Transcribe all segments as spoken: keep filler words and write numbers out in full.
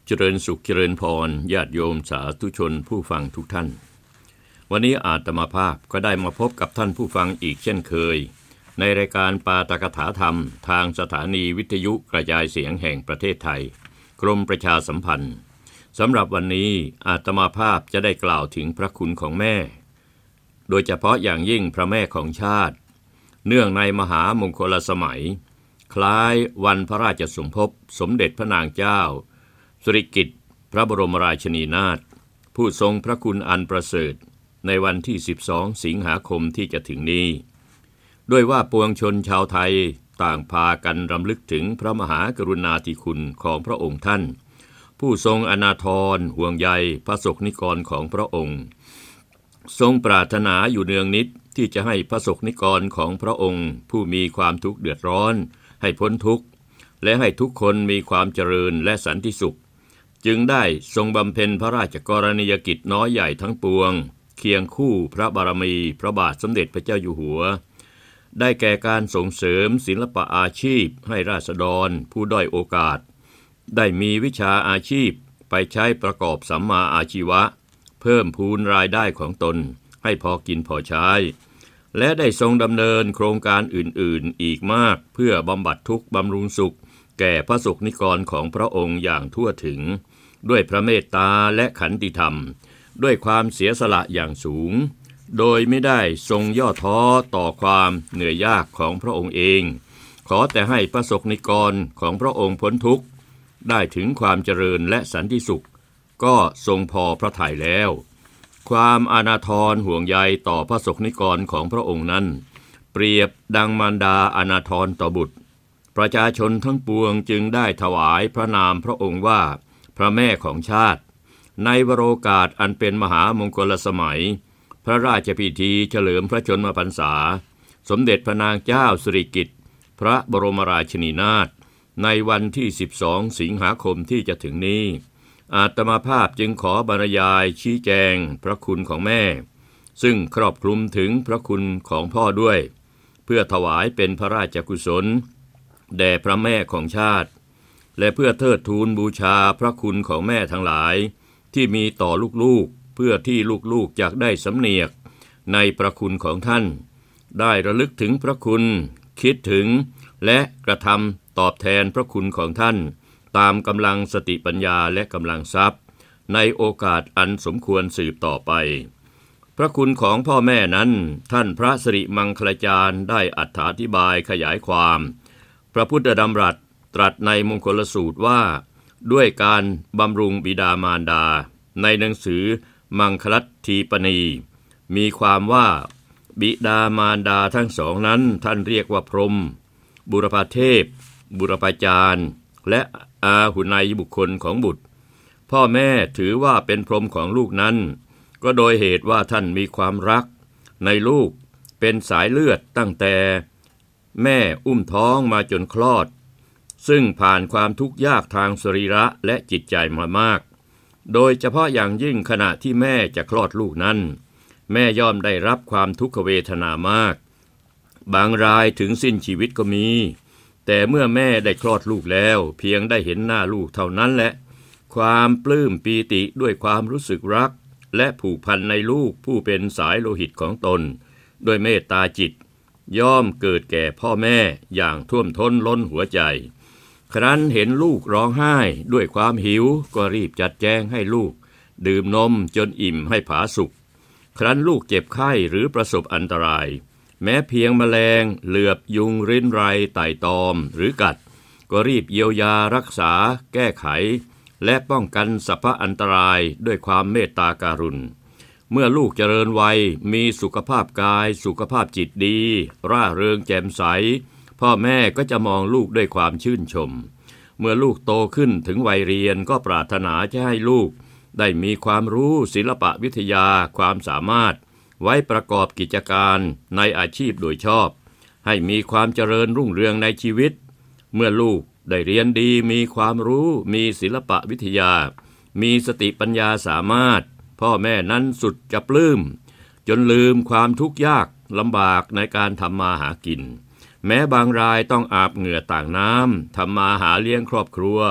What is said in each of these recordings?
เจริญสุขเจริญพรญาติโยมสาธุชนผู้ฟังทุกท่านวันนี้อาตมาภาพก็ได้มาพบกับท่านผู้ฟังอีกเช่นเคยในรายการปาฐกถาธรรมทางสถานีวิทยุกระจายเสียงแห่งประเทศไทยกรมประชาสัมพันธ์สำหรับวันนี้อาตมาภาพจะได้กล่าวถึงพระคุณของแม่โดยเฉพาะอย่างยิ่งพระแม่ของชาติเนื่องในมหามงคลสมัยคล้ายวันพระราชสมภพสมเด็จพระนางเจ้าสิริกิติ์พระบรมราชินีนาถผู้ทรงพระคุณอันประเสริฐในวันที่สิบสองสิงหาคมที่จะถึงนี้ด้วยว่าปวงชนชาวไทยต่างพากันรำลึกถึงพระมหากรุณาธิคุณของพระองค์ท่านผู้ทรงอนาทรห่วงใยพระสกนิกรของพระองค์ทรงปรารถนาอยู่เนืองนิดที่จะให้พระสกนิกรของพระองค์ผู้มีความทุกข์เดือดร้อนให้พ้นทุกข์และให้ทุกคนมีความเจริญและสันติสุขจึงได้ทรงบำเพ็ญพระราชกรณียกิจน้อยใหญ่ทั้งปวงเคียงคู่พระบารมีพระบาทสมเด็จพระเจ้าอยู่หัวได้แก่การส่งเสริมศิลปะอาชีพให้ราษฎรผู้ด้อยโอกาสได้มีวิชาอาชีพไปใช้ประกอบสัมมาอาชีวะเพิ่มพูนรายได้ของตนให้พอกินพอใช้และได้ทรงดำเนินโครงการอื่นๆอีกมากเพื่อบำบัดทุกข์บำรุงสุขแก่พระสกนิกรของพระองค์อย่างทั่วถึงด้วยพระเมตตาและขันติธรรมด้วยความเสียสละอย่างสูงโดยไม่ได้ทรงย่อท้อต่อความเหนื่อยยากของพระองค์เองขอแต่ให้พระสกนิกรของพระองค์พ้นทุกข์ได้ถึงความเจริญและสันติสุขก็ทรงพอพระทัยแล้วความอานาทรห่วงใยต่อพระสกนิกรของพระองค์นั้นเปรียบดังมารดาอานาทรต่อบุตรประชาชนทั้งปวงจึงได้ถวายพระนามพระองค์ว่าพระแม่ของชาติในวโรกาสอันเป็นมหามงคลสมัยพระราชพิธีเฉลิมพระชนมพรรษาสมเด็จพระนางเจ้าสิริกิติ์พระบรมราชินีนาถในวันที่สิบสองสิงหาคมที่จะถึงนี้อาตมาภาพจึงขอบรรยายชี้แจงพระคุณของแม่ซึ่งครอบคลุมถึงพระคุณของพ่อด้วยเพื่อถวายเป็นพระราชกุศลแด่พระแม่ของชาติและเพื่อเทิดทูนบูชาพระคุณของแม่ทั้งหลายที่มีต่อลูกๆเพื่อที่ลูกๆจะได้สำเนียกในพระคุณของท่านได้ระลึกถึงพระคุณคิดถึงและกระทำตอบแทนพระคุณของท่านตามกำลังสติปัญญาและกำลังทรัพย์ในโอกาสอันสมควรสืบต่อไปพระคุณของพ่อแม่นั้นท่านพระสิริมังคลาจารย์ได้อธิบายขยายความพระพุทธดำรัสตรัสในมงคลสูตรว่าด้วยการบำรุงบิดามารดาในหนังสือมังคลัตทีปณีมีความว่าบิดามารดาทั้งสองนั้นท่านเรียกว่าพรหมบุรพเทพบุรพาจารย์และอาหุนัยบุคคลของบุตรพ่อแม่ถือว่าเป็นพรหมของลูกนั้นก็โดยเหตุว่าท่านมีความรักในลูกเป็นสายเลือดตั้งแต่แม่อุ้มท้องมาจนคลอดซึ่งผ่านความทุกข์ยากทางสรีระและจิตใจมามากโดยเฉพาะอย่างยิ่งขณะที่แม่จะคลอดลูกนั้นแม่ย่อมได้รับความทุกขเวทนามากบางรายถึงสิ้นชีวิตก็มีแต่เมื่อแม่ได้คลอดลูกแล้วเพียงได้เห็นหน้าลูกเท่านั้นแหละความปลื้มปีติด้วยความรู้สึกรักและผูกพันในลูกผู้เป็นสายโลหิตของตนด้วยเมตตาจิตย่อมเกิดแก่พ่อแม่อย่างท่วมท้นล้นหัวใจครั้นเห็นลูกร้องไห้ด้วยความหิวก็รีบจัดแจงให้ลูกดื่มนมจนอิ่มให้ผาสุกครั้นลูกเจ็บไข้หรือประสบอันตรายแม้เพียงแมลงเหลือบยุงริ้นไรไต่ตอมหรือกัดก็รีบเยียวยารักษาแก้ไขและป้องกันสรรพอันตรายด้วยความเมตตาการุณเมื่อลูกเจริญวัยมีสุขภาพกายสุขภาพจิตดีร่าเริงแจ่มใสพ่อแม่ก็จะมองลูกด้วยความชื่นชมเมื่อลูกโตขึ้นถึงวัยเรียนก็ปรารถนาจะให้ลูกได้มีความรู้ศิลปะวิทยาความสามารถไว้ประกอบกิจการในอาชีพโดยชอบให้มีความเจริญรุ่งเรืองในชีวิตเมื่อลูกได้เรียนดีมีความรู้มีศิลปะวิทยามีสติปัญญาสามารถพ่อแม่นั้นสุดจะปลื้มจนลืมความทุกข์ยากลำบากในการทำมาหากินแม้บางรายต้องอาบเหงื่อต่างน้ำทำมาหาเลี้ยงครอบครัว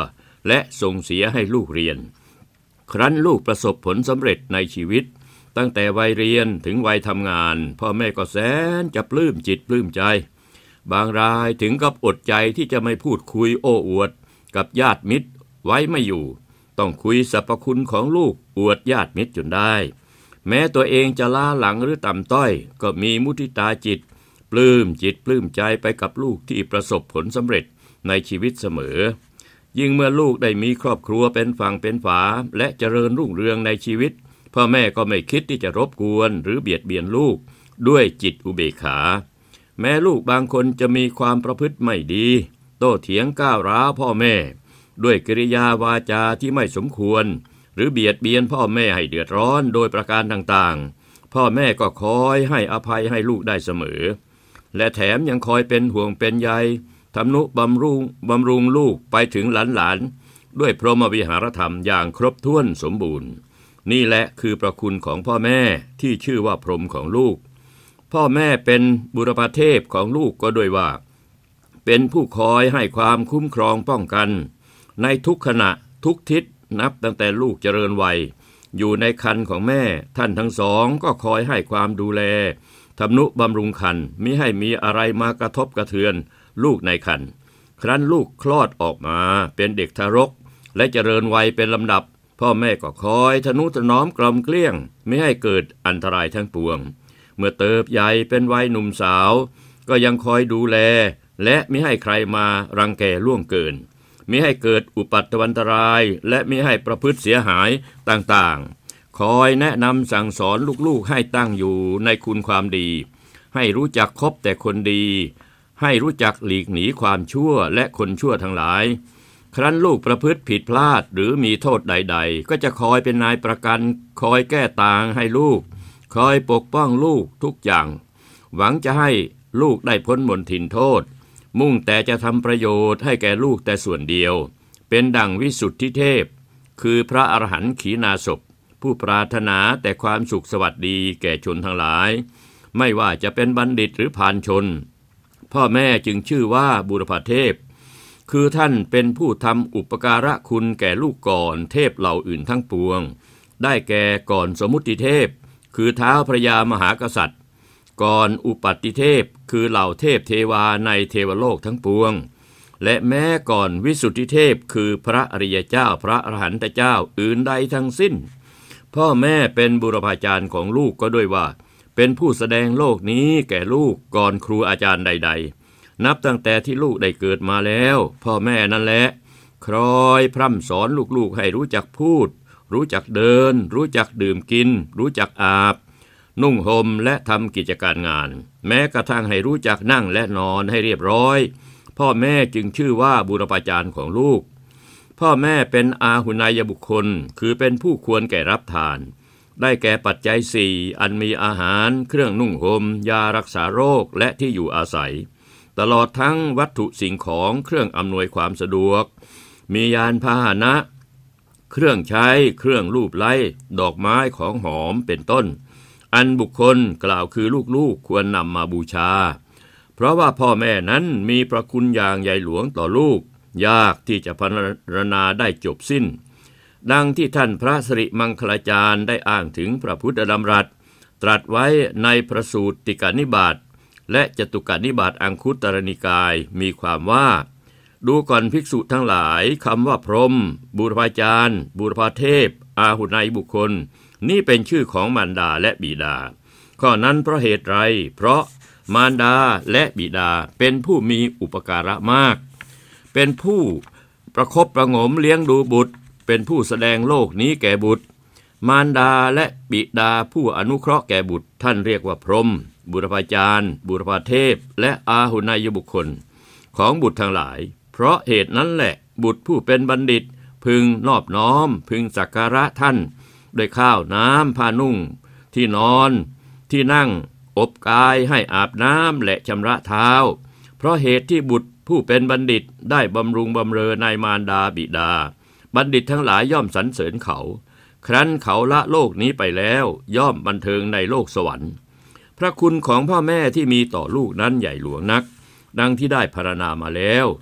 และส่งเสียให้ลูกเรียนครั้นลูกประสบผลสำเร็จในชีวิตตั้งแต่วัยเรียนถึงวัยทำงานพ่อแม่ก็แสนจะปลื้มจิตปลื้มใจบางรายถึงกับอดใจที่จะไม่พูดคุยโอ้อวดกับญาติมิตรไว้ไม่อยู่ต้องคุยสรรพคุณของลูกอวดญาติมิตรจนได้แม้ตัวเองจะล้าหลังหรือต่ำต้อยก็มีมุทิตาจิตปลื้มจิตปลื้มใจไปกับลูกที่ประสบผลสำเร็จในชีวิตเสมอยิ่งเมื่อลูกได้มีครอบครัวเป็นฝั่งเป็นฝาและเจริญรุ่งเรืองในชีวิตพ่อแม่ก็ไม่คิดที่จะรบกวนหรือเบียดเบียนลูกด้วยจิตอุเบกขาแม้ลูกบางคนจะมีความประพฤติไม่ดีโต้เถียงก้าวร้าวพ่อแม่ด้วยกิริยาวาจาที่ไม่สมควรหรือเบียดเบียนพ่อแม่ให้เดือดร้อนโดยประการต่างๆพ่อแม่ก็คอยให้อภัยให้ลูกได้เสมอและแถมยังคอยเป็นห่วงเป็นใยทำนุบำรุงบำรุงลูกไปถึงหลานๆด้วยพรหมวิหารธรรมอย่างครบถ้วนสมบูรณ์นี่แหละคือพระคุณของพ่อแม่ที่ชื่อว่าพรหมของลูกพ่อแม่เป็นบุรพเทพของลูกก็ด้วยว่าเป็นผู้คอยให้ความคุ้มครองป้องกันในทุกขณะทุกทิศนับตั้งแต่ลูกเจริญวัยอยู่ในครรภ์ของแม่ท่านทั้งสองก็คอยให้ความดูแลทำนุบำรุงครรภ์มิให้มีอะไรมากระทบกระเทือนลูกในครรภ์ครั้นลูกคลอดออกมาเป็นเด็กทารกและเจริญวัยเป็นลำดับพ่อแม่ก็คอยทนุถนอมกล่อมเกลี้ยงไม่ให้เกิดอันตรายทั้งปวงเมื่อเติบใหญ่เป็นวัยหนุ่มสาวก็ยังคอยดูแลและมิให้ใครมารังแกล่วงเกินมิให้เกิดอุปัตวันตรายและมิให้ประพฤติเสียหายต่างๆคอยแนะนำสั่งสอนลูกๆให้ตั้งอยู่ในคุณความดีให้รู้จักคบแต่คนดีให้รู้จักหลีกหนีความชั่วและคนชั่วทั้งหลายครั้นลูกประพฤติผิดพลาดหรือมีโทษใดๆก็จะคอยเป็นนายประกันคอยแก้ต่างให้ลูกคอยปกป้องลูกทุกอย่างหวังจะให้ลูกได้พ้นมลทินโทษมุ่งแต่จะทำประโยชน์ให้แก่ลูกแต่ส่วนเดียวเป็นดั่งวิสุทธิเทพคือพระอรหันต์ขีณาสพผู้ปรารถนาแต่ความสุขสวัสดีแก่ชนทั้งหลายไม่ว่าจะเป็นบัณฑิตหรือพาลชนพ่อแม่จึงชื่อว่าบุรพเทพคือท่านเป็นผู้ทำอุปการะคุณแก่ลูกก่อนเทพเหล่าอื่นทั้งปวงได้แก่ก่อนสมุติเทพคือท้าวพระยามหากษัตริย์ก่อนอุปัตติเทพคือเหล่าเทพเทวาในเทวโลกทั้งปวงและแม้ก่อนวิสุทธิเทพคือพระอริยเจ้าพระอรหันตเจ้าอื่นใดทั้งสิ้นพ่อแม่เป็นบุรพาจารย์ของลูกก็ด้วยว่าเป็นผู้แสดงโลกนี้แก่ลูกก่อนครูอาจารย์ใดๆนับตั้งแต่ที่ลูกได้เกิดมาแล้วพ่อแม่นั่นแหละคอยพร่ำสอนลูกๆให้รู้จักพูดรู้จักเดินรู้จักดื่มกินรู้จักอาบนุ่งห่มและทำกิจการงานแม้กระทั่งให้รู้จักนั่งและนอนให้เรียบร้อยพ่อแม่จึงชื่อว่าบุรพาจารย์ของลูกพ่อแม่เป็นอาหุนายบุคคลคือเป็นผู้ควรแก่รับทานได้แก่ปัจจัยสี่อันมีอาหารเครื่องนุ่งห่มยารักษาโรคและที่อยู่อาศัยตลอดทั้งวัตถุสิ่งของเครื่องอำนวยความสะดวกมียานพาหนะเครื่องใช้เครื่องลูบไล้ดอกไม้ของหอมเป็นต้นอันบุคคลกล่าวคือลูกๆควรนำมาบูชาเพราะว่าพ่อแม่นั้นมีพระคุณอย่างใหญ่หลวงต่อลูกยากที่จะพรรณนาได้จบสิ้นดังที่ท่านพระสิริมังคลาจารย์ได้อ้างถึงพระพุทธดำรัสตรัสไว้ในพระสูตรติกานิบาตและจตุกานิบาตอังคุตรนิกายมีความว่าดูก่อนภิกษุทั้งหลายคำว่าพรหมบุรพาจารย์บุรพาเทพอาหุนายบุคคลนี่เป็นชื่อของมารดาและบิดาข้อนั้นเพราะเหตุไรเพราะมารดาและบิดาเป็นผู้มีอุปการะมากเป็นผู้ประคบประหงมเลี้ยงดูบุตรเป็นผู้แสดงโลกนี้แก่บุตรมารดาและบิดาผู้อนุเคราะห์แก่บุตรท่านเรียกว่าพรหมบุรพาจารย์บุรพาเทพและอาหุนายบุคคลของบุตรทั้งหลายเพราะเหตุนั้นแหละบุตรผู้เป็นบัณฑิตพึงนอบน้อมพึงสักการะท่านด้วยข้าวน้ำผ้านุ่งที่นอนที่นั่งอบกายให้อาบน้ำและชำระเท้าเพราะเหตุที่บุตรผู้เป็นบัณฑิตได้บำรุงบำเรอในมารดาบิดาบัณฑิตทั้งหลายย่อมสรรเสริญเขาครั้นเขาละโลกนี้ไปแล้วย่อมบันเทิงในโลกสวรรค์พระคุณของพ่อแม่ที่มีต่อลูกนั้นใหญ่หลวงนักดังที่ได้พรรณนามาแล้ว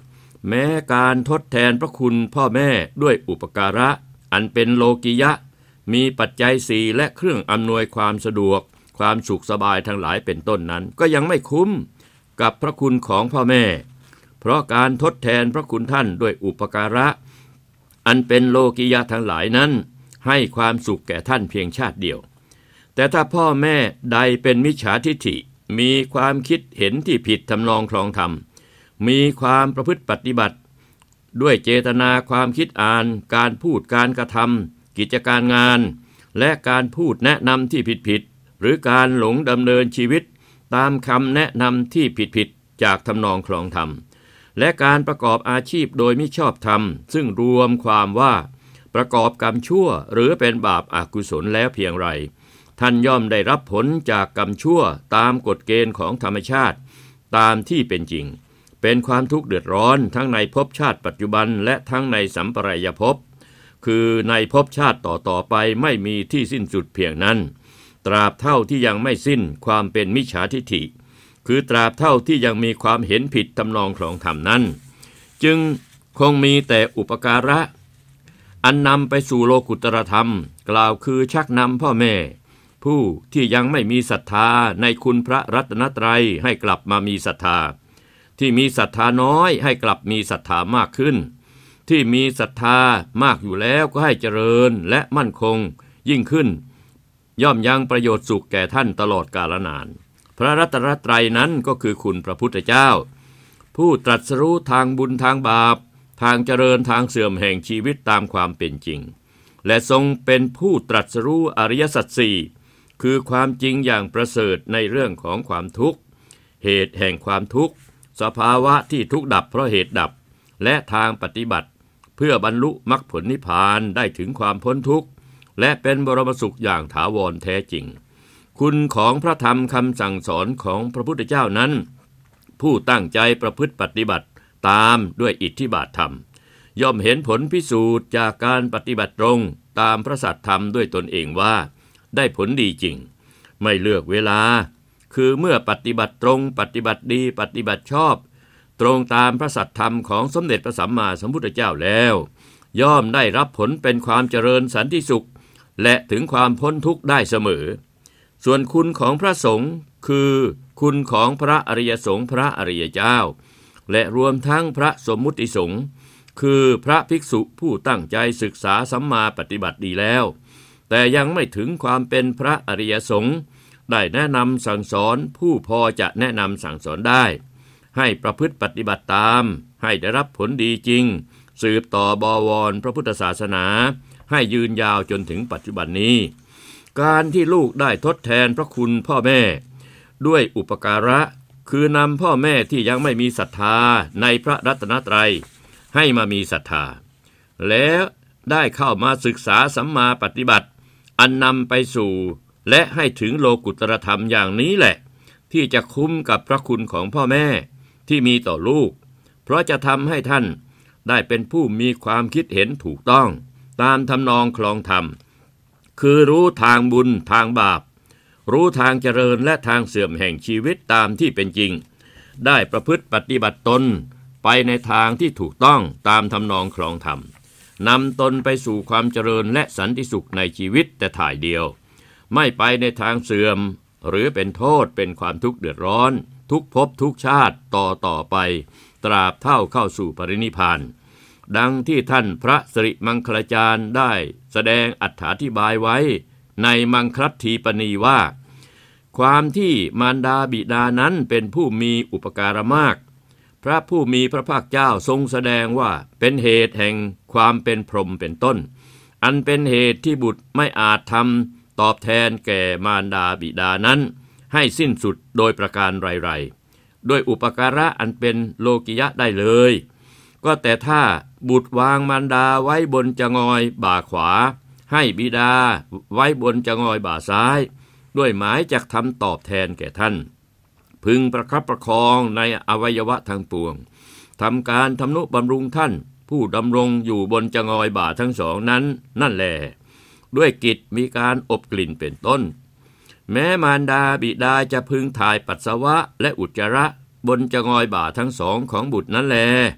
แม้การทดแทนพระคุณพ่อแม่ด้วยอุปการะอันเป็นโลกิยะมีปัจจัยสี่และเครื่องอำนวยความสะดวกความสุขสบายทั้งหลายเป็นต้นนั้นก็ยังไม่คุ้มกับพระคุณของพ่อแม่เพราะการทดแทนพระคุณท่านด้วยอุปการะอันเป็นโลกิยะทั้งหลายนั้นให้ความสุขแก่ท่านเพียงชาติเดียวแต่ถ้าพ่อแม่ใดเป็นมิจฉาทิฐิมีความคิดเห็นที่ผิดทำนองคลองธรรมมีความประพฤติปฏิบัติด้วยเจตนาความคิดอ่านการพูดการกระทำกิจการงานและการพูดแนะนำที่ผิดๆหรือการหลงดำเนินชีวิตตามคำแนะนำที่ผิดๆจากทำนองคลองธรรมและการประกอบอาชีพโดยมิชอบธรรมซึ่งรวมความว่าประกอบกรรมชั่วหรือเป็นบาปอกุศลแล้วเพียงไรท่านย่อมได้รับผลจากกรรมชั่วตามกฎเกณฑ์ของธรรมชาติตามที่เป็นจริงเป็นความทุกข์เดือดร้อนทั้งในภพชาติปัจจุบันและทั้งในสัมปรายภพคือในภพชาติต่อๆไปไม่มีที่สิ้นสุดเพียงนั้นตราบเท่าที่ยังไม่สิ้นความเป็นมิจฉาทิฐิคือตราบเท่าที่ยังมีความเห็นผิดทำนองคลองธรรมนั้นจึงคงมีแต่อุปการะอันนำไปสู่โลกุตรธรรมกล่าวคือชักนำพ่อแม่ผู้ที่ยังไม่มีศรัทธาในคุณพระรัตนตรัยให้กลับมามีศรัทธาที่มีศรัทธาน้อยให้กลับมีศรัทธามากขึ้นที่มีศรัทธามากอยู่แล้วก็ให้เจริญและมั่นคงยิ่งขึ้นย่อมยังประโยชน์สุขแก่ท่านตลอดกาลนานพระรัตนตรัยนั้นก็คือคุณพระพุทธเจ้าผู้ตรัสรู้ทางบุญทางบาปทางเจริญทางเสื่อมแห่งชีวิตตามความเป็นจริงและทรงเป็นผู้ตรัสรู้อริยสัจสี่คือความจริงอย่างประเสริฐในเรื่องของความทุกข์เหตุแห่งความทุกข์สภาวะที่ทุกข์ดับเพราะเหตุดับและทางปฏิบัติเพื่อบรรลุมรรคผลนิพพานได้ถึงความพ้นทุกข์และเป็นบรมสุขอย่างถาวรแท้จริงคุณของพระธรรมคำสั่งสอนของพระพุทธเจ้านั้นผู้ตั้งใจประพฤติปฏิบัติตามด้วยอิทธิบาทธรรมย่อมเห็นผลพิสูจน์จากการปฏิบัติตรงตามพระสัทธรรมด้วยตนเองว่าได้ผลดีจริงไม่เลือกเวลาคือเมื่อปฏิบัติตรงปฏิบัติดีปฏิบัติชอบตรงตามพระสัทธรรมของสมเด็จพระสัมมาสัมพุทธเจ้าแล้วย่อมได้รับผลเป็นความเจริญสันติสุขและถึงความพ้นทุกข์ได้เสมอส่วนคุณของพระสงฆ์คือคุณของพระอริยสงฆ์พระอริยเจ้าและรวมทั้งพระสมมุติสงฆ์คือพระภิกษุผู้ตั้งใจศึกษาสัมมาปฏิบัติดีแล้วแต่ยังไม่ถึงความเป็นพระอริยสงฆ์ได้แนะนำสั่งสอนผู้พอจะแนะนำสั่งสอนได้ให้ประพฤติปฏิบัติตามให้ได้รับผลดีจริงสืบต่อบวรพระพุทธศาสนาให้ยืนยาวจนถึงปัจจุบันนี้การที่ลูกได้ทดแทนพระคุณพ่อแม่ด้วยอุปการะคือนำพ่อแม่ที่ยังไม่มีศรัทธาในพระรัตนตรัยให้มามีศรัทธาแล้วได้เข้ามาศึกษาสัมมาปฏิบัติอันนำไปสู่และให้ถึงโลกุตรธรรมอย่างนี้แหละที่จะคุ้มกับพระคุณของพ่อแม่ที่มีต่อลูกเพราะจะทำให้ท่านได้เป็นผู้มีความคิดเห็นถูกต้องตามทำนองคลองธรรมคือรู้ทางบุญทางบาปรู้ทางเจริญและทางเสื่อมแห่งชีวิตตามที่เป็นจริงได้ประพฤติปฏิบัติตนไปในทางที่ถูกต้องตามทำนองคลองธรรมนำตนไปสู่ความเจริญและสันติสุขในชีวิตแต่ถ่ายเดียวไม่ไปในทางเสื่อมหรือเป็นโทษเป็นความทุกข์เดือดร้อนทุกภพทุกชาติต่อต่อไปตราบเท่าเข้าสู่ปรินิพพานดังที่ท่านพระสิริมังคลาจารย์ได้แสดงอธิบายไว้ในมังคลัตถีปณีว่าความที่มารดาบิดานั้นเป็นผู้มีอุปการะมากพระผู้มีพระภาคเจ้าทรงแสดงว่าเป็นเหตุแห่งความเป็นพรหมเป็นต้นอันเป็นเหตุที่บุตรไม่อาจทำตอบแทนแก่มารดาบิดานั้นให้สิ้นสุดโดยประการไรๆโดยอุปการะอันเป็นโลกิยะได้เลยก็แต่ถ้าบุตรวางมารดาไว้บนจงอยบ่าขวาให้บิดาไว้บนจงอยบ่าซ้ายด้วยหมายจะทำตอบแทนแก่ท่านพึงประคับประคองในอวัยวะทั้งปวงทำการทำนุบำรุงท่านผู้ดำรงอยู่บนจงอยบ่าทั้งสองนั้นนั่นแหละด้วยกิจมีการอบกลิ่นเป็นต้นแม้มารดาบิดาจะพึงถ่ายปัสสาวะและอุจจาระบนจงอยบ่าทั้งสองของบุตรนั้นแล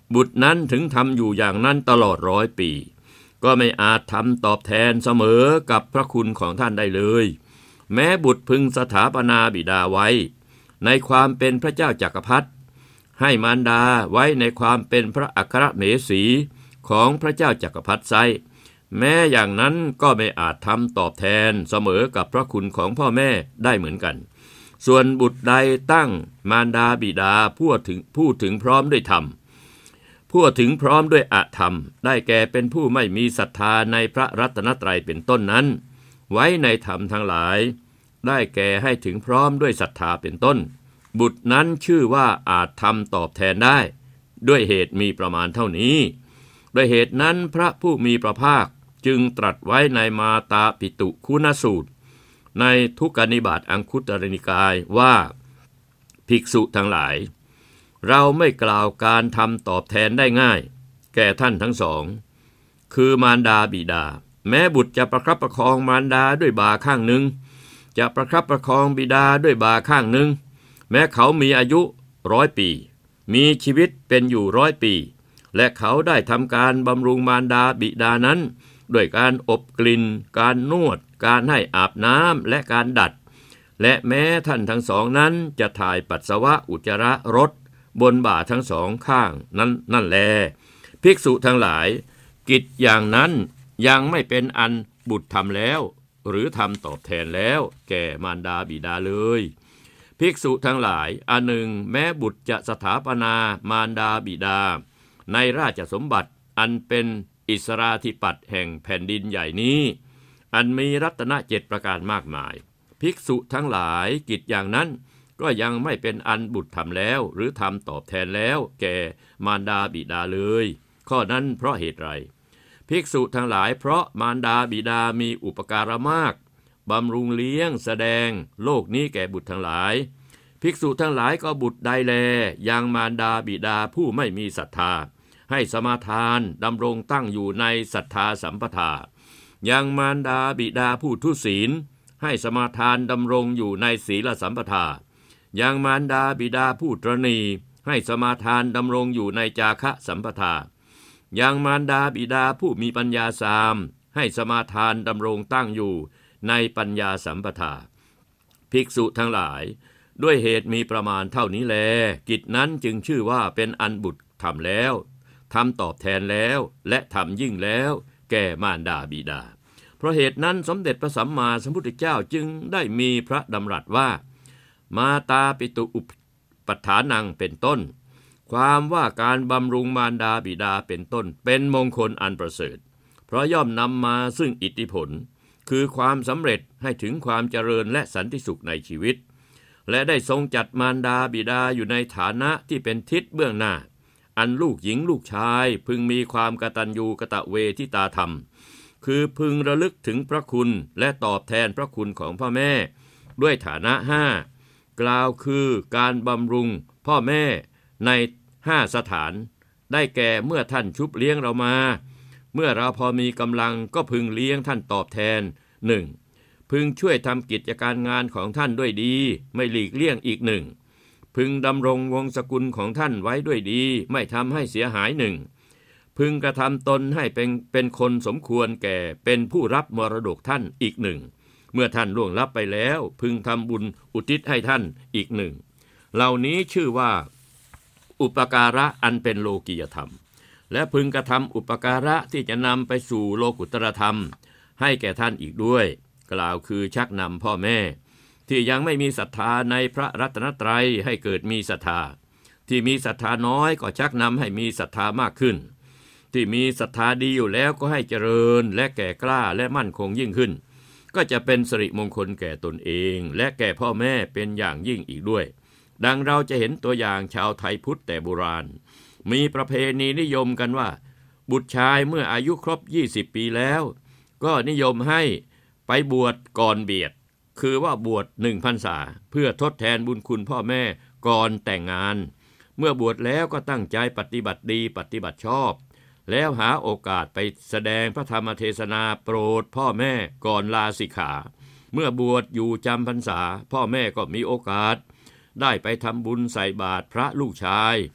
บุตรนั้นถึงทำอยู่อย่างนั้นตลอดร้อยปีก็ไม่อาจทำตอบแทนเสมอกับพระคุณของท่านได้เลยแม้บุตรพึงสถาปนาบิดาไว้ในความเป็นพระเจ้าจักรพรรดิให้มารดาไว้ในความเป็นพระอัครเมสีของพระเจ้าจักรพรรดิไซแม้อย่างนั้นก็ไม่อาจทำตอบแทนเสมอกับพระคุณของพ่อแม่ได้เหมือนกันส่วนบุตรใดตั้งมารดาบิดาพูดถึงพูดถึงพร้อมด้วยธรรมพูดถึงพร้อมด้วยอธรรมได้แก่เป็นผู้ไม่มีศรัทธาในพระรัตนตรัยเป็นต้นนั้นไว้ในธรรมทั้งหลายได้แก่ให้ถึงพร้อมด้วยศรัทธาเป็นต้นบุตรนั้นชื่อว่าอาจทำตอบแทนได้ด้วยเหตุมีประมาณเท่านี้ด้วยเหตุนั้นพระผู้มีพระภาคจึงตรัสไว้ในมาตาปิตุคุณสูตรในทุกกนิบาตอังคุตรนิกายว่าภิกษุทั้งหลายเราไม่กล่าวการทำตอบแทนได้ง่ายแก่ท่านทั้งสองคือมารดาบิดาแม้บุตรจะประคับประคองมารดาด้วยบ่าข้างหนึ่งจะประคับประคองบิดาด้วยบ่าข้างหนึ่งแม้เขามีอายุร้อยปีมีชีวิตเป็นอยู่ร้อยปีและเขาได้ทำการบำรุงมารดาบิดานั้นด้วยการอบกลิ่นการนวดการให้อาบน้ำและการดัดและแม้ท่านทั้งสองนั้นจะถ่ายปัสสาวะอุจจาระรถบนบ่าทั้งสองข้างนั้นนั่นแลภิกษุทั้งหลายกิจอย่างนั้นยังไม่เป็นอันบุตรทำแล้วหรือทำตอบแทนแล้วแก่มารดาบิดาเลยภิกษุทั้งหลายอันหนึ่งแม้บุตรจะสถาปนามารดาบิดาในราชสมบัติอันเป็นอิสราธิปัตย์แห่งแผ่นดินใหญ่นี้อันมีรัตนเจ็ดประการมากมายภิกษุทั้งหลายกิจอย่างนั้นก็ยังไม่เป็นอันบุตรทำแล้วหรือทำตอบแทนแล้วแก่มารดาบิดาเลยข้อนั้นเพราะเหตุไรภิกษุทั้งหลายเพราะมารดาบิดามีอุปการะมากบำรุงเลี้ยงแสดงโลกนี้แก่บุตรทั้งหลายภิกษุทั้งหลายก็บุตรใดแลยังมารดาบิดาผู้ไม่มีศรัทธาให้สมาทานดำรงตั้งอยู่ในศรัทธาสัมปทายังมารดาบิดาผู้ทุศีลให้สมาทานดำรงอยู่ในศีลสัมปทายังมารดาบิดาผู้ตรณีให้สมาทานดำรงอยู่ในจาคะสัมปทายังมารดาบิดาผู้มีปัญญาสามให้สมาทานดำรงตั้งอยู่ในปัญญาสัมปทาภิกษุทั้งหลายด้วยเหตุมีประมาณเท่านี้แลกิจนั้นจึงชื่อว่าเป็นอันบุตรทำแล้วทำตอบแทนแล้วและทำยิ่งแล้วแก่มารดาบิดาเพราะเหตุนั้นสมเด็จพระสัมมาสัมพุทธเจ้าจึงได้มีพระดำรัสว่ามาตาปิตุอุปัฏฐานังเป็นต้นความว่าการบำรุงมารดาบิดาเป็นต้นเป็นมงคลอันประเสริฐเพราะย่อมนำมาซึ่งอิทธิผลคือความสำเร็จให้ถึงความเจริญและสันติสุขในชีวิตและได้ทรงจัดมารดาบิดาอยู่ในฐานะที่เป็นทิศเบื้องหน้าอันลูกหญิงลูกชายพึงมีความกตัญญูกตเวทิตาธรรมคือพึงระลึกถึงพระคุณและตอบแทนพระคุณของพ่อแม่ด้วยฐานะห้ากล่าวคือการบำรุงพ่อแม่ในห้าสถานได้แก่เมื่อท่านชุบเลี้ยงเรามาเมื่อเราพอมีกำลังก็พึงเลี้ยงท่านตอบแทนหนึ่งพึงช่วยทำกิจการงานของท่านด้วยดีไม่หลีกเลี่ยงอีกหนึ่งพึงดำรงวงศกุลของท่านไว้ด้วยดีไม่ทำให้เสียหายหนึ่งพึงกระทำตนให้เป็นเป็นคนสมควรแก่เป็นผู้รับมรดกท่านอีกหนึ่งเมื่อท่านล่วงลับไปแล้วพึงทำบุญอุทิศให้ท่านอีกหนึ่งเหล่านี้ชื่อว่าอุปการะอันเป็นโลกียธรรมและพึงกระทำอุปการะที่จะนำไปสู่โลกุตตรธรรมให้แก่ท่านอีกด้วยกล่าวคือชักนำพ่อแม่ที่ยังไม่มีศรัทธาในพระรัตนตรัยให้เกิดมีศรัทธาที่มีศรัทธาน้อยก็ชักนำให้มีศรัทธามากขึ้นที่มีศรัทธาดีอยู่แล้วก็ให้เจริญและแก่กล้าและมั่นคงยิ่งขึ้นก็จะเป็นสิริมงคลแก่ตนเองและแก่พ่อแม่เป็นอย่างยิ่งอีกด้วยดังเราจะเห็นตัวอย่างชาวไทยพุทธแต่โบราณมีประเพณีนิยมกันว่าบุตรชายเมื่ออายุครบยี่สิบปีแล้วก็นิยมให้ไปบวชก่อนเบียดคือว่าบวชหนึ่งพรรษาเพื่อทดแทนบุญคุณพ่อแม่ก่อนแต่งงานเมื่อบวชแล้วก็ตั้งใจปฏิบัติดีปฏิบัติชอบแล้วหาโอกาสไปแสดงพระธรรมเทศนาโปรดพ่อแม่ก่อนลาสิกขาเมื่อบวชอยู่จำพรรษาพ่อแม่ก็มีโอกาสได้ไปทำบุญใส่บาตรพระลูกชาย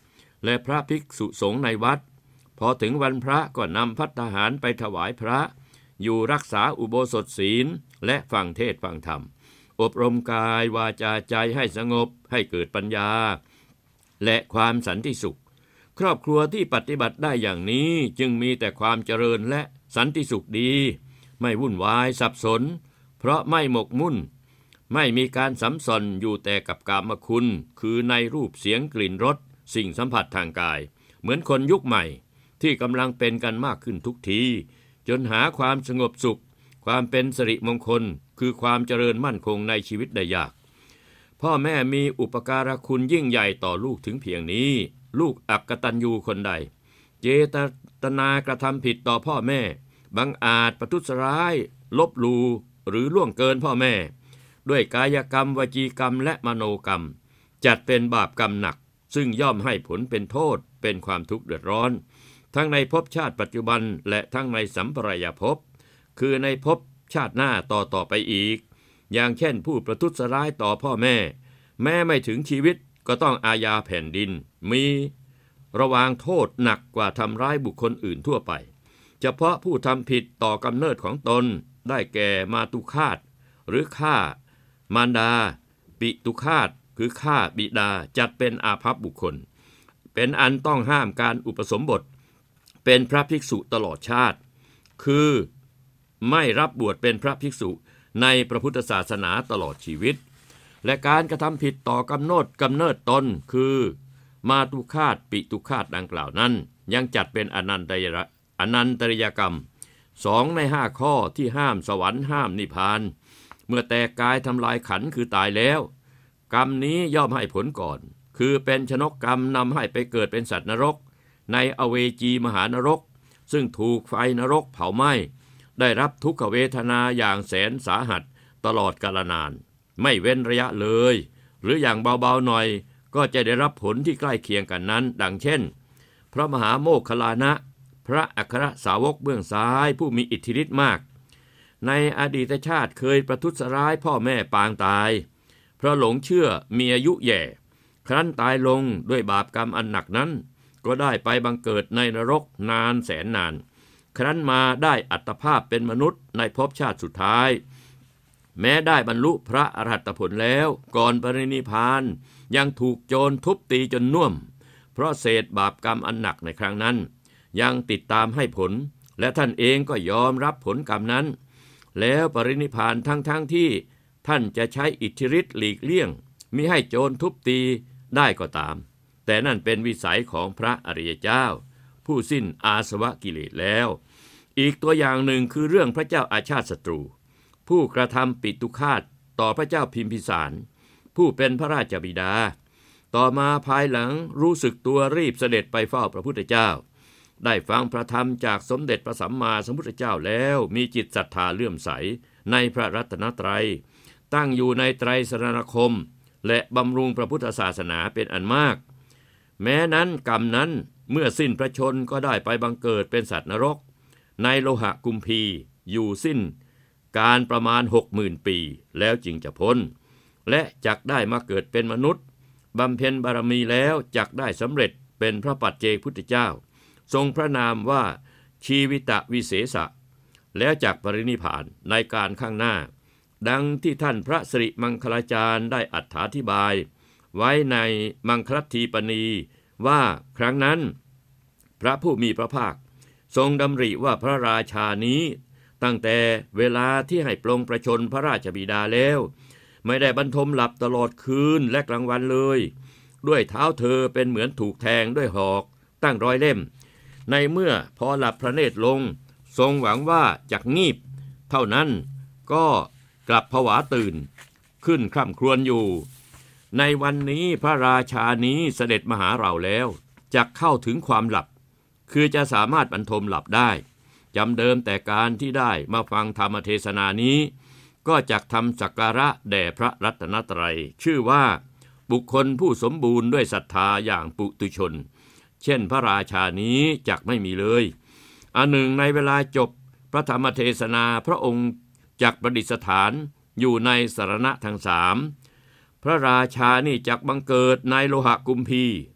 และพระภิกษุสงฆ์ในวัดพอถึงวันพระก็นำภัตตาหารไปถวายพระอยู่รักษาอุโบสถศีลและฟังเทศน์ฟังธรรมอบรมกายวาจาใจให้สงบให้เกิดปัญญาและความสันติสุขครอบครัวที่ปฏิบัติได้อย่างนี้จึงมีแต่ความเจริญและสันติสุขดีไม่วุ่นวายสับสนเพราะไม่หมกมุ่นไม่มีการสัมสอนอยู่แต่กับกามคุณคือในรูปเสียงกลิ่นรสสิ่งสัมผัสทางกายเหมือนคนยุคใหม่ที่กำลังเป็นกันมากขึ้นทุกทีจนหาความสงบสุขความเป็นสิริมงคลคือความเจริญมั่นคงในชีวิตได้ยากพ่อแม่มีอุปการะคุณยิ่งใหญ่ต่อลูกถึงเพียงนี้ลูกอักตัญญูคนใดเจตนากระทำผิดต่อพ่อแม่บังอาจประทุษร้ายลบหลู่หรือล่วงเกินพ่อแม่ด้วยกายกรรมวจีกรรมและมโนกรรมจัดเป็นบาปกรรมหนักซึ่งย่อมให้ผลเป็นโทษเป็นความทุกข์เดือดร้อนทั้งในภพชาติปัจจุบันและทั้งในสัมปรายภพคือในภพชาติหน้าต่อต่อไปอีกอย่างเช่นผู้ประทุษร้ายต่อพ่อแม่แม้ไม่ถึงชีวิตก็ต้องอาญาแผ่นดินมีระวางโทษหนักกว่าทำร้ายบุคคลอื่นทั่วไปเฉพาะผู้ทำผิดต่อกำเนิดของตนได้แก่มาตุฆาตหรือฆ่ามารดาปิตุฆาตคือฆ่าบิดาจัดเป็นอาภัพบุคคลเป็นอันต้องห้ามการอุปสมบทเป็นพระภิกษุตลอดชาติคือไม่รับบวชเป็นพระภิกษุในพระพุทธศาสนาตลอดชีวิตและการกระทำผิดต่อกำเนิดกำเนิดตนคือมาตุฆาตปิตุฆาตดังกล่าวนั้นยังจัดเป็นอนันตริยอนันตริยกรรมสองในห้าข้อที่ห้ามสวรรค์ห้ามนิพพานเมื่อแตกกายทำลายขันธ์คือตายแล้วกรรมนี้ย่อมให้ผลก่อนคือเป็นชนกกรรมนำให้ไปเกิดเป็นสัตว์นรกในอเวจีมหานรกซึ่งถูกไฟนรกเผาไหม้ได้รับทุกขเวทนาอย่างแสนสาหัสตลอดกาลนานไม่เว้นระยะเลยหรืออย่างเบาๆหน่อยก็จะได้รับผลที่ใกล้เคียงกันนั้นดังเช่นพระมหาโมคคัลลานะพระอัครสาวกเบื้องซ้ายผู้มีอิทธิฤทธิ์มากในอดีตชาติเคยประทุษร้ายพ่อแม่ปางตายเพราะหลงเชื่อมีอายุแย่ครั้นตายลงด้วยบาปกรรมอันหนักนั้นก็ได้ไปบังเกิดในนรกนานแสนนานครั้นมาได้อัตภาพเป็นมนุษย์ในภพชาติสุดท้ายแม้ได้บรรลุพระอรหัตผลแล้วก่อนปรินิพพานยังถูกโจรทุบตีจนน่วมเพราะเศษบาปกรรมอันหนักในครั้งนั้นยังติดตามให้ผลและท่านเองก็ยอมรับผลกรรมนั้นแล้วปรินิพพานทั้งๆ ท, ที่ท่านจะใช้อิทธิฤทธิ์หลีกเลี่ยงมิให้โจรทุบตีได้ก็ตามแต่นั่นเป็นวิสัยของพระอริยเจ้าผู้สิ้นอาสวะกิเลสแล้วอีกตัวอย่างหนึ่งคือเรื่องพระเจ้าอาชาติศัตรูผู้กระทำปิตุฆาตต่อพระเจ้าพิมพิสารผู้เป็นพระราชบิดาต่อมาภายหลังรู้สึกตัวรีบเสด็จไปเฝ้าพระพุทธเจ้าได้ฟังพระธรรมจากสมเด็จพระสัมมาสัมพุทธเจ้าแล้วมีจิตศรัทธาเลื่อมใสในพระรัตนตรัยตั้งอยู่ในไตรสรณคมและบำรุงพระพุทธศาสนาเป็นอันมากแม้นั้นกรรมนั้นเมื่อสิ้นพระชนก็ได้ไปบังเกิดเป็นสัตว์นรกในโลหะกุมพีอยู่สิ้นการประมาณ หกหมื่น ปีแล้วจึงจะพ้นและจักได้มาเกิดเป็นมนุษย์บำเพ็ญบารมีแล้วจักได้สำเร็จเป็นพระปัจเจกพุทธเจ้าทรงพระนามว่าชีวิตวิเศษะแล้วจักปรินิพพานในการข้างหน้าดังที่ท่านพระสิริมังคลาจารย์ได้อธิบายไว้ในมังคลัตถีปณีว่าครั้งนั้นพระผู้มีพระภาคทรงดำริว่าพระราชานี้ตั้งแต่เวลาที่ให้ปลงประชนพระราชบิดาแล้วไม่ได้บรรทมหลับตลอดคืนและกลางวันเลยด้วยเท้าเธอเป็นเหมือนถูกแทงด้วยหอกตั้งร้อยเล่มในเมื่อพอหลับพระเนตรลงทรงหวังว่าจักงีบเท่านั้นก็กลับผวาตื่นขึ้นคร่ำครวญอยู่ในวันนี้พระราชานี้เสด็จมาหาเราแล้วจักเข้าถึงความหลับคือจะสามารถบรรทมหลับได้จำเดิมแต่การที่ได้มาฟังธรรมเทศนานี้ก็จักทำสักการะแด่พระรัตนตรัยชื่อว่าบุคคลผู้สมบูรณ์ด้วยศรัทธาอย่างปุถุชนเช่นพระราชานี้จักไม่มีเลยอันหนึ่งในเวลาจบพระธรรมเทศนาพระองค์จักประดิษฐานอยู่ในสรณะทั้งสามพระราชานี่จักบังเกิดในโลหะกุมพี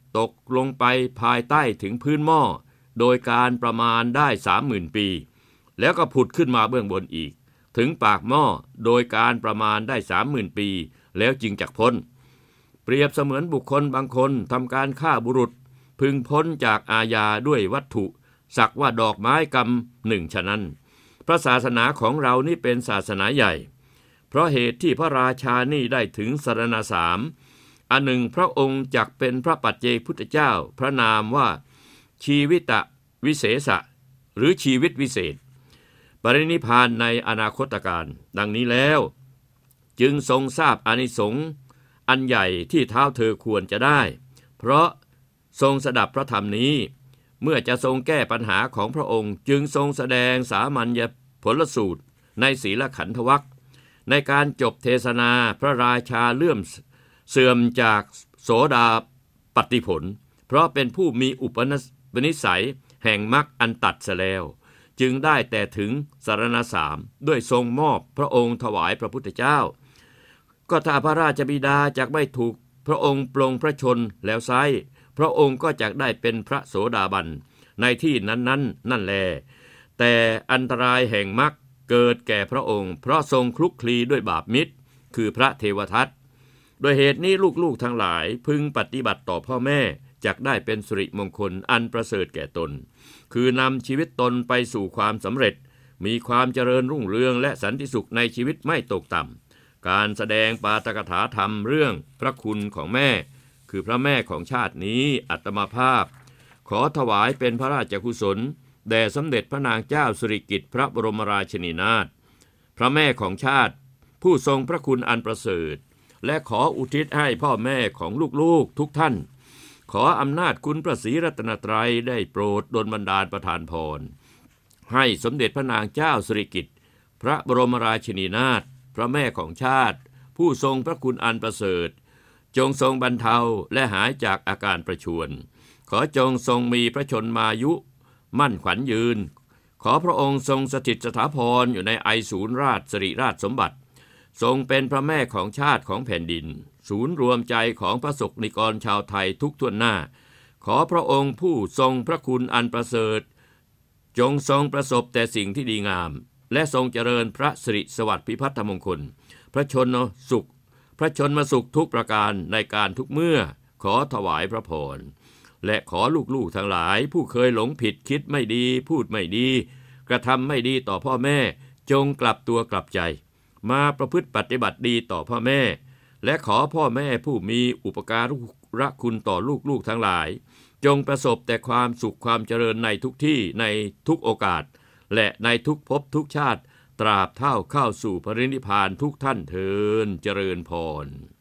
ตกลงไปภายใต้ถึงพื้นหม้อโดยการประมาณได้ สามหมื่น ปีแล้วก็ผุดขึ้นมาเบื้องบนอีกถึงปากหม้อโดยการประมาณได้ สามหมื่น ปีแล้วจึงจักพ้นเปรียบเสมือนบุคคลบางคนทำการฆ่าบุรุษพึงพ้นจากอาญาด้วยวัตถุสักว่าดอกไม้กำหนึ่งฉะนั้นพระศาสนาของเรานี่เป็นศาสนาใหญ่เพราะเหตุที่พระราชานี่ได้ถึงสรณะสามอันหนึ่งพระองค์จักเป็นพระปัจเจกพุทธเจ้าพระนามว่าชีวิตวิเศษะหรือชีวิตวิเศษปรินิพพานในอนาคตการดังนี้แล้วจึงทรงทราบอานิสงส์อันใหญ่ที่เท้าเธอควรจะได้เพราะทรงสดับพระธรรมนี้เมื่อจะทรงแก้ปัญหาของพระองค์จึงทรงแสดงสามัญญผลสูตรในศีลขันธวรรคในการจบเทศนาพระราชาเลื่อมเสื่อมจากโสดาปัตติผลเพราะเป็นผู้มีอุปนิสัยแห่งมรรคอันตัดเสียแล้วจึงได้แต่ถึงสรณะสามด้วยทรงมอบพระองค์ถวายพระพุทธเจ้าก็ถ้าพระราชบิดาจักไม่ถูกพระองค์ปลงพระชนแล้วไซร้พระองค์ก็จักได้เป็นพระโสดาบันในที่นั้นๆ น, นั่นแลแต่อันตรายแห่งมรรคเกิดแก่พระองค์เพราะทรงคลุกคลีด้วยบาปมิตรคือพระเทวทัตโดยเหตุนี้ลูกๆทั้งหลายพึงปฏิบัติต่อพ่อแม่จักได้เป็นสิริมงคลอันประเสริฐแก่ตนคือนำชีวิตตนไปสู่ความสำเร็จมีความเจริญรุ่งเรืองและสันติสุขในชีวิตไม่ตกต่ำการแสดงปาฐกถาธรรมเรื่องพระคุณของแม่คือพระแม่ของชาตินี้อาตมาภาพขอถวายเป็นพระราชกุศลแด่สมเด็จพระนางเจ้าสิริกิติ์พระบรมราชินีนาถพระแม่ของชาติผู้ทรงพระคุณอันประเสริฐและขออุทิศให้พ่อแม่ของลูกๆทุกท่านขออำนาจคุณพระศรีรัตนตรัยได้โปรดดลบันดาลประทานพรให้สมเด็จพระนางเจ้าสิริกิติ์พระบรมราชินีนาถพระแม่ของชาติผู้ทรงพระคุณอันประเสริฐจงทรงบรรเทาและหายจากอาการประชวรขอจงทรงมีพระชนมายุมั่นขวัญยืนขอพระองค์ทรงสถิตสถาพรอยู่ในไอศูนย์ราชสิริราชสมบัติทรงเป็นพระแม่ของชาติของแผ่นดินศูนย์รวมใจของพระสงฆ์นิกรชาวไทยทุกทั่วหน้าขอพระองค์ผู้ทรงพระคุณอันประเสริฐจงทรงประสบแต่สิ่งที่ดีงามและทรงเจริญพระสิริสวัสดิ์พิพัฒนมงคลพระชนมสุขพระชนมสุขทุกประการในการทุกเมื่อขอถวายพระพรและขอลูกๆทั้งหลายผู้เคยหลงผิดคิดไม่ดีพูดไม่ดีกระทำไม่ดีต่อพ่อแม่จงกลับตัวกลับใจมาประพฤติปฏิบัติดีต่อพ่อแม่และขอพ่อแม่ผู้มีอุปการะคุณต่อลูกๆทั้งหลายจงประสบแต่ความสุขความเจริญในทุกที่ในทุกโอกาสและในทุกภพทุกชาติตราบเท่าเข้าสู่พระนิพพานทุกท่านเทอญเจริญพร